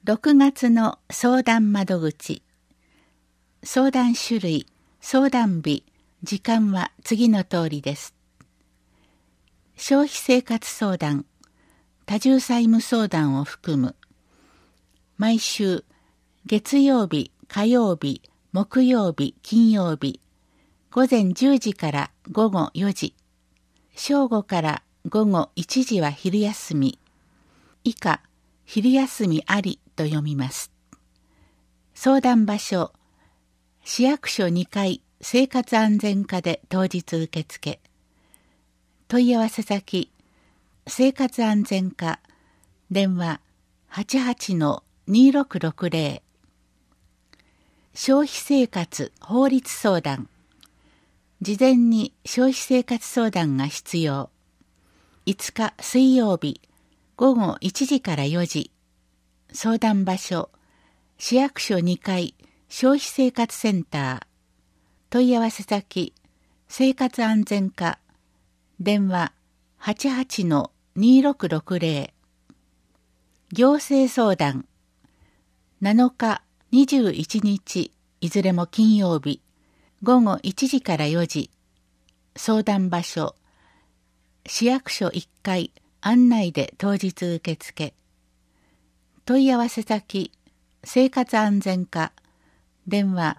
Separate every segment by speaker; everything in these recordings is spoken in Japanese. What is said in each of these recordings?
Speaker 1: 6月の相談窓口。相談種類、相談日、時間は次の通りです。消費生活相談、多重債務相談を含む。毎週、月曜日、火曜日、木曜日、金曜日、午前10時から午後4時、正午から午後1時は昼休み。以下、昼休みありと読みます。相談場所、市役所2階生活安全課で当日受付。問い合わせ先、生活安全課、電話 88-2660。消費生活法律相談。事前に消費生活相談が必要。5日水曜日、午後1時から4時。相談場所、市役所2階消費生活センター。問い合わせ先、生活安全課。電話 88-2660。行政相談。7日、21日、いずれも金曜日、午後1時から4時。相談場所、市役所1階案内で当日受付。問い合わせ先、生活安全課。電話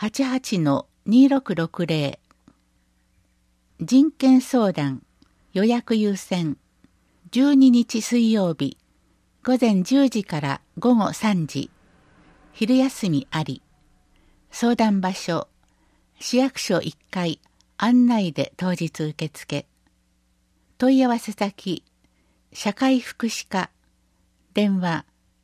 Speaker 1: 88-2660。人権相談、予約優先。12日水曜日、午前10時から午後3時。昼休みあり。相談場所、市役所1階案内で当日受付。問い合わせ先、社会福祉課。電話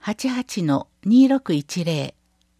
Speaker 1: 88-2610。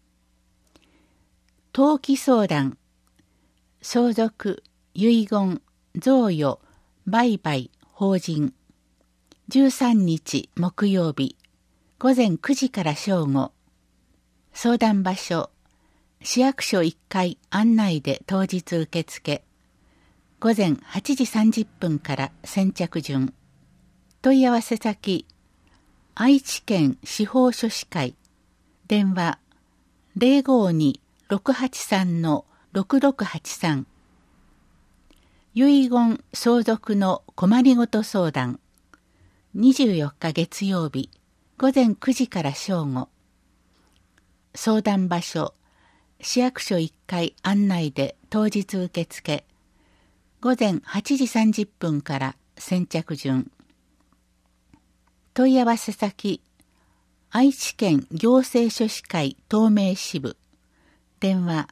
Speaker 1: 登記相談、相続、遺言、贈与、売買、法人。13日木曜日、午前9時から正午。相談場所、市役所1階案内で当日受付。午前8時30分から先着順。問い合わせ先、愛知県司法書士会。電話 052-683-6683。遺言相続の困りごと相談。24日月曜日、午前9時から正午。相談場所、市役所1階案内で当日受付。午前8時30分から先着順。問い合わせ先、愛知県行政書士会東名支部。電話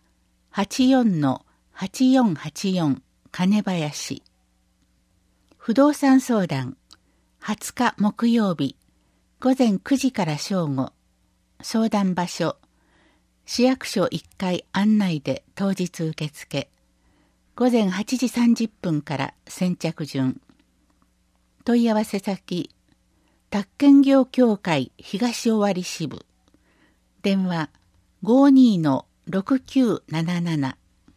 Speaker 1: 84-8484 金林。不動産相談、20日木曜日、午前9時から正午。相談場所、市役所1階案内で当日受付。午前8時30分から先着順。問い合わせ先、宅建業協会東尾張支部。電話 52-6977。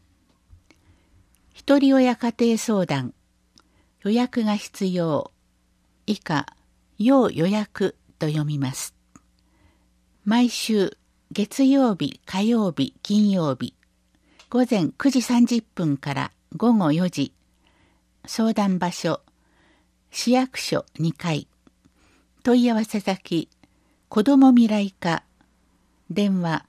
Speaker 1: ひとり親家庭相談。予約が必要。以下、要予約と読みます。毎週、月曜日、火曜日、金曜日。午前9時30分から午後4時。相談場所、市役所2階。問い合わせ先、子ども未来課。電話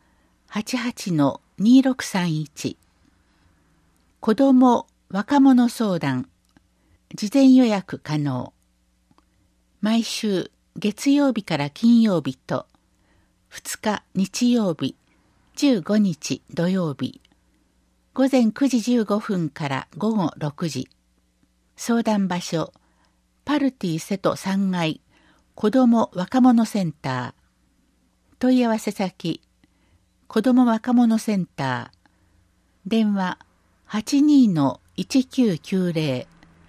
Speaker 1: 88-2631。子ども若者相談。事前予約可能。毎週月曜日から金曜日と2日日曜日、15日土曜日。午前9時15分から午後6時。相談場所、パルティ瀬戸3階子ども若者センター。問い合わせ先、子ども若者センター。電話 82-1990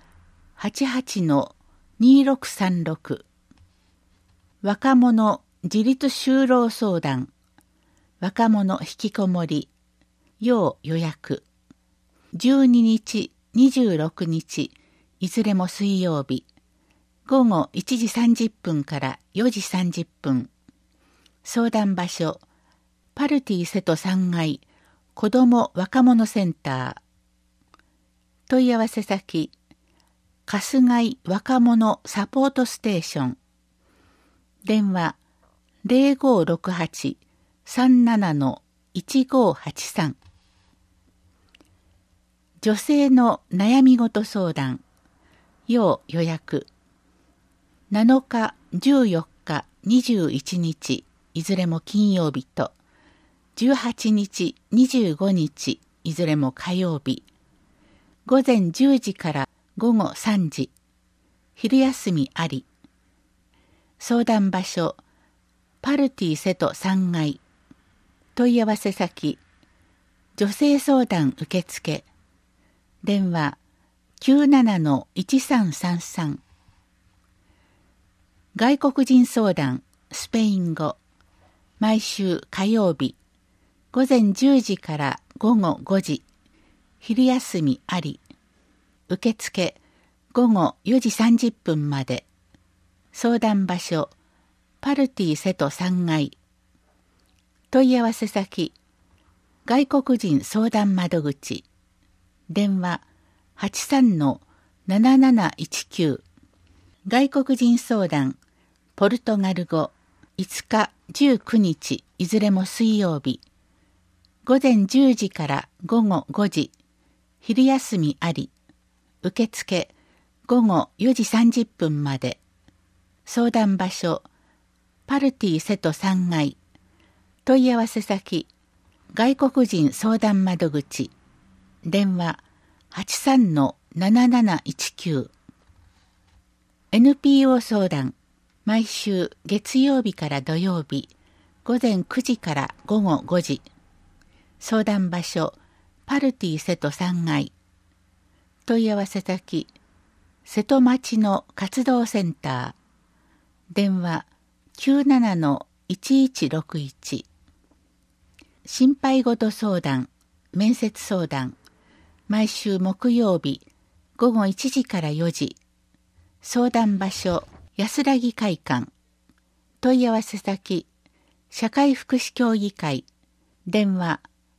Speaker 1: 88-2636。若者自立就労相談。若者引きこもり。要予約。12日、26日、いずれも水曜日。午後1時30分から4時30分。 相談場所パルティ瀬戸3階子ども若者センター。問い合わせ先春日井若者サポートステーション。電話0568-37-1583。女性の悩み事相談要予約。7日、14日、21日いずれも金曜日と18日、25日いずれも火曜日。午前10時から午後3時。昼休みあり。相談場所パルティ瀬戸3階。問い合わせ先女性相談受付。電話 97-1333。外国人相談スペイン語。毎週火曜日午前10時から午後5時。昼休みあり。受付午後4時30分まで。相談場所パルティ瀬戸3階。問い合わせ先外国人相談窓口。電話 83-7719。外国人相談ポルトガル語5日19日いずれも水曜日。午前10時から午後5時。昼休みあり。受付午後4時30分まで。相談場所パルティ瀬戸3階。問い合わせ先外国人相談窓口。電話 83-7719。NPO 相談毎週月曜日から土曜日午前9時から午後5時。相談場所パルティ瀬戸3階。問い合わせ先瀬戸町の活動センター。電話 97-1161。心配事相談面接相談毎週木曜日午後1時から4時。相談場所安らぎ会館。問い合わせ先社会福祉協議会。電話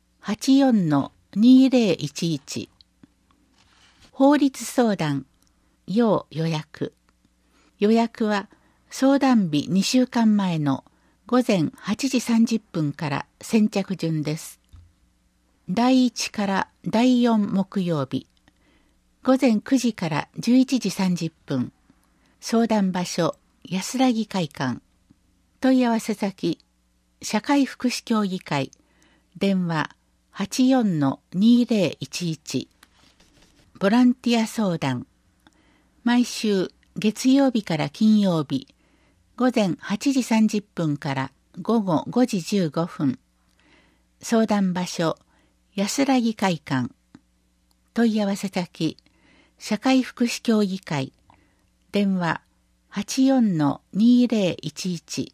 Speaker 1: 84-2011。法律相談要予約。予約は相談日2週間前の午前8時30分から先着順です。第1から第4木曜日午前9時から11時30分。相談場所安らぎ会館。問い合わせ先社会福祉協議会。電話 84-2011。ボランティア相談毎週月曜日から金曜日午前8時30分から午後5時15分。相談場所安らぎ会館。問い合わせ先社会福祉協議会。電話 84-2011。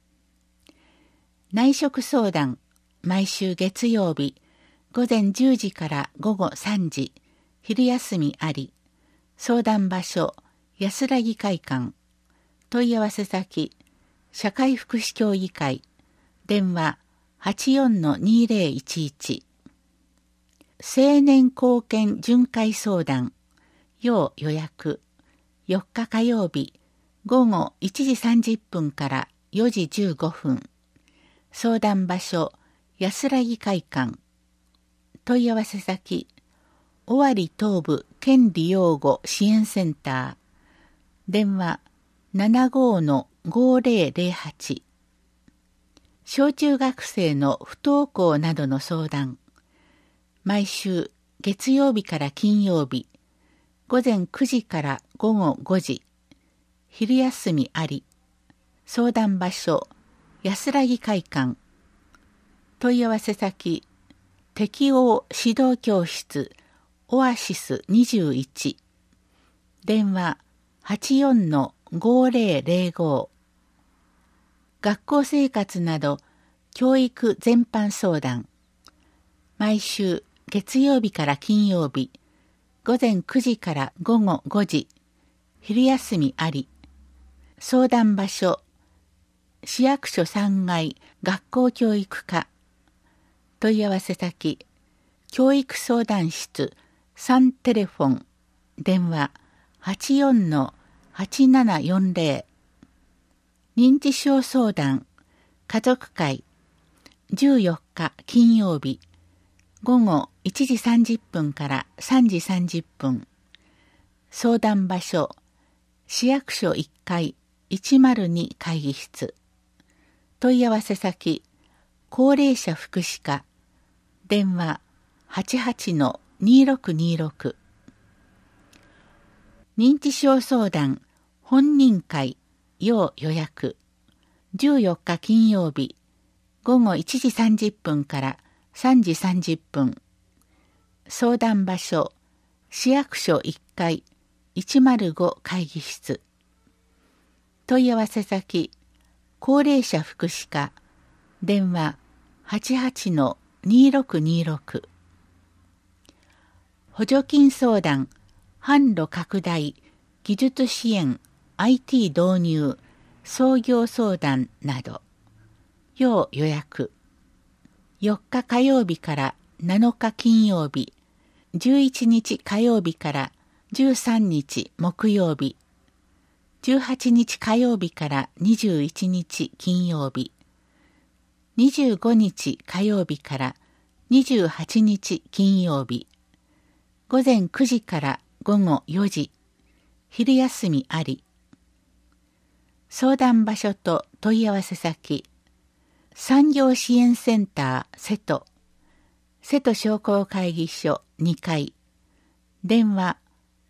Speaker 1: 内職相談毎週月曜日午前10時から午後3時。昼休みあり。相談場所安らぎ会館。問い合わせ先社会福祉協議会。電話 84-2011。青年貢献巡回相談要予約。4日火曜日午後1時30分から4時15分。相談場所安らぎ会館。問い合わせ先尾張東部権利擁護支援センター。電話 75-5008。小中学生の不登校などの相談毎週月曜日から金曜日午前9時から午後5時。昼休みあり。相談場所安らぎ会館。問い合わせ先適応指導教室オアシス21。電話 84-5005。学校生活など教育全般相談毎週月曜日から金曜日午前9時から午後5時。昼休みあり。相談場所市役所3階学校教育課。問い合わせ先、教育相談室3テレフォン、電話 84-8740。認知症相談家族会、14日金曜日午後1時30分から3時30分。相談場所、市役所1階102会議室。問い合わせ先、高齢者福祉課。電話 88-2626。認知症相談本人会要予約。14日金曜日午後1時30分から3時30分。相談場所、市役所1階105会議室。問い合わせ先、高齢者福祉課。電話 88-2626。補助金相談、販路拡大、技術支援、IT 導入、創業相談など。要予約。4日火曜日から7日金曜日、11日火曜日から13日木曜日、18日火曜日から21日金曜日、25日火曜日から28日金曜日、午前9時から午後4時、昼休みあり。相談場所と問い合わせ先、産業支援センター瀬戸商工会議所2階、電話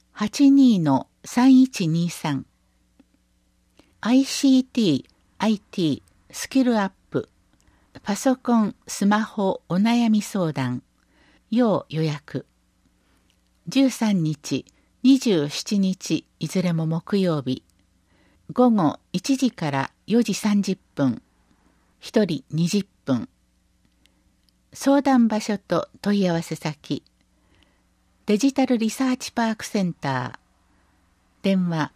Speaker 1: 82-3123。ICT、IT、スキルアップ、パソコン、スマホお悩み相談、要予約。13日、27日いずれも木曜日、午後1時から4時30分、1人20分。相談場所と問い合わせ先、デジタルリサーチパークセンター、電話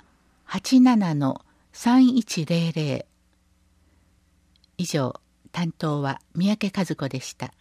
Speaker 1: 87-3100。以上、担当は三宅和子でした。